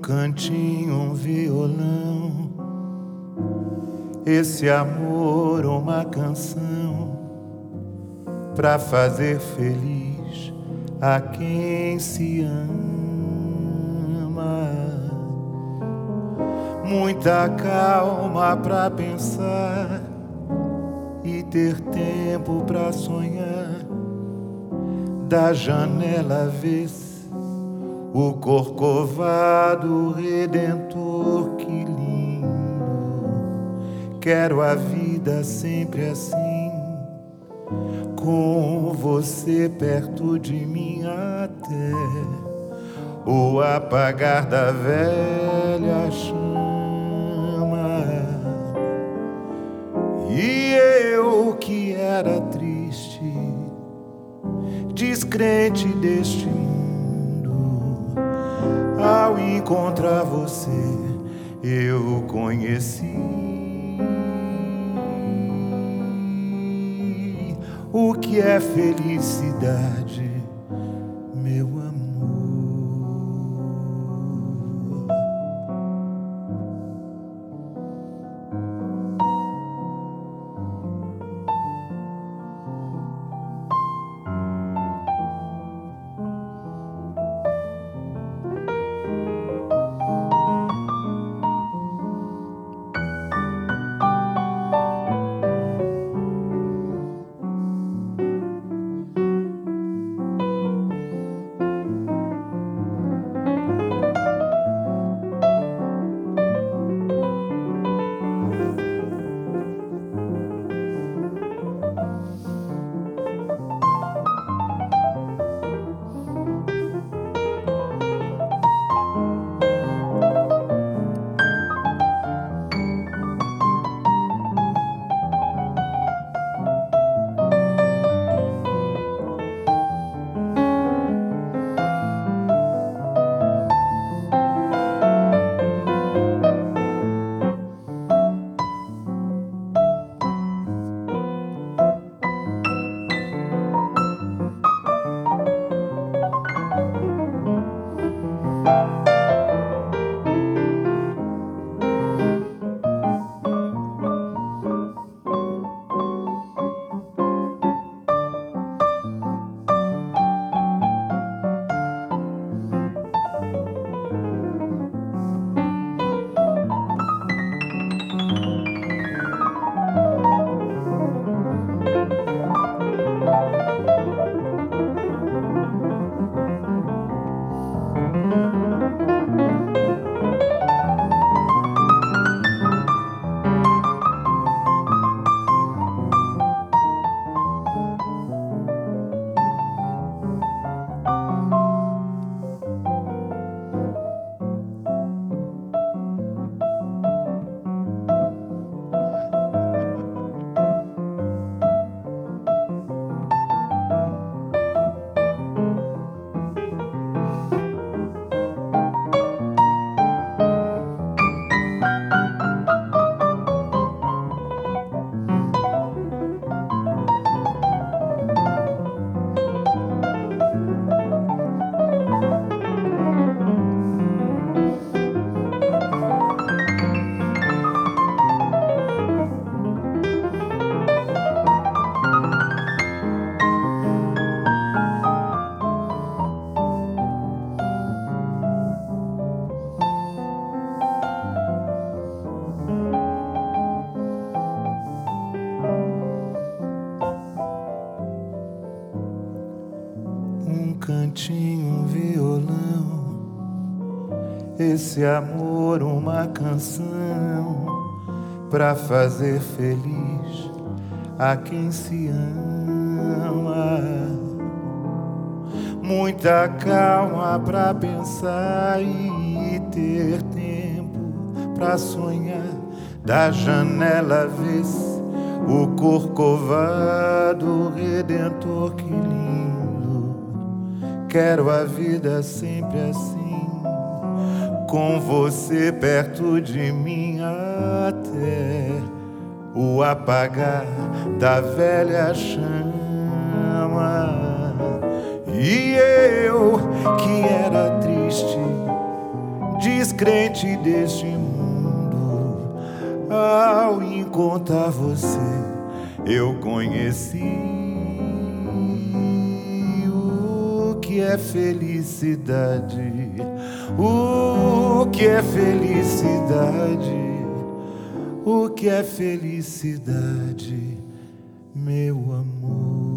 cantinho, um violão, esse amor, uma canção pra fazer feliz a quem se ama. Muita calma pra pensar e ter tempo pra sonhar. Da janela vê-se o Corcovado Redentor, que lindo. Quero a vida sempre assim, com você perto de mim, até o apagar da velha chama. E eu que era triste, descrente deste mundo, ao encontrar você eu conheci o que é felicidade, meu amor. Cantinho, um violão, esse amor, uma canção pra fazer feliz a quem se ama. Muita calma pra pensar e ter tempo pra sonhar. Da janela vê-se o Corcovado Redentor, que lindo. Quero a vida sempre assim, com você perto de mim, até o apagar da velha chama. E eu que era triste, descrente deste mundo. Ao encontrar você, eu conheci o que é felicidade, o que é felicidade, o que é felicidade, meu amor.